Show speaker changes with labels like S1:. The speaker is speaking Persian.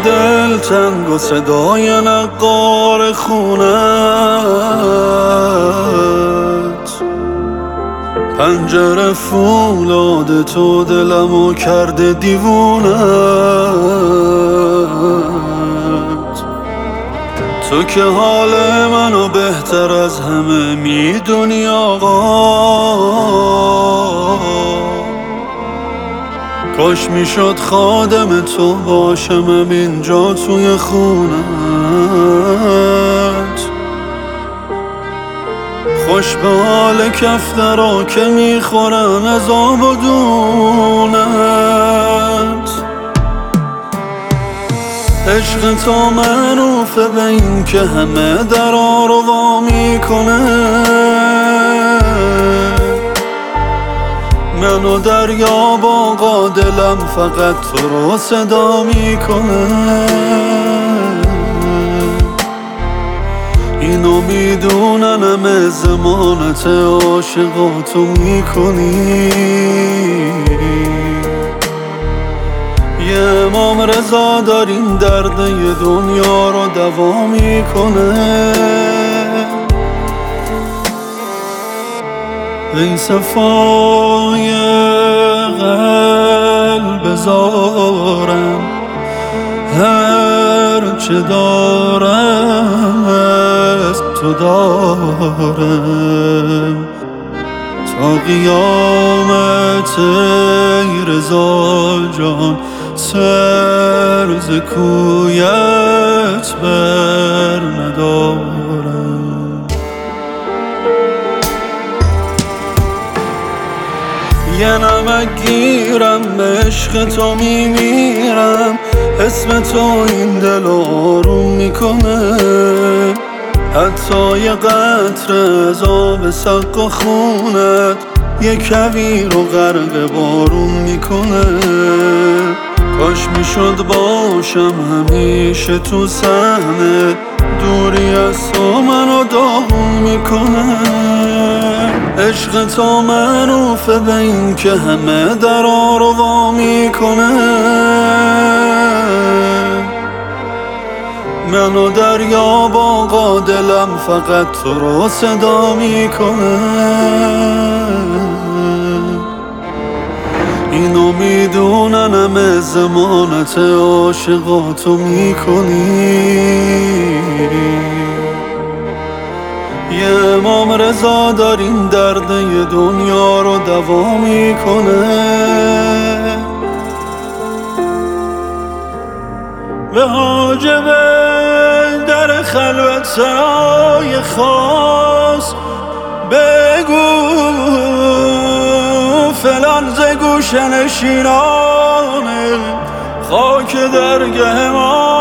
S1: دل تنگ و صدای نقار خونت، پنجره فولاد تو دلمو کرده دیوونت. تو که حال منو بهتر از همه میدونی آقا، کاش میشد خادم تو باشم اینجا توی خونت. خوش به حال کفترا که میخورن از آب و دونت. عشق تو معروفه به این که همه درا رو وا میکنه، منو دریا باقا دلم فقط تو رو صدا میکنه. اینو میدونن همه زمانت عاشقاتو میکنی. یه امام رضا دارین درد یه دنیا رو دوا میکنه. ای صفای قلب زارم، هر چه دارم از تو دارم. تا قیامت ای رضا جان سر ز کویت بر ندارم. یه نمک گیرم به عشق تو میمیرم، اسم تو این دل آروم میکنه. حتی یه قطره از آب سقف و خونت یه کویر و غرق بارون میکنه. کاش میشد باشم همیشه تو صحنه، دوری از تو منو داغون میکنه. عشق تو معروفه به این که همه درا رو وا میکنه، منو دریا باقا دلم فقط تو رو صدا میکنه. اینو میدونن همه زمانت عاشقاتو میکنی. یه امام رضا دارین درد یه دنیا رو دوا میکنه. به حاجب در خلوت سرای خاص بگو فلان ز گوشه نشینانه خاک درگه ما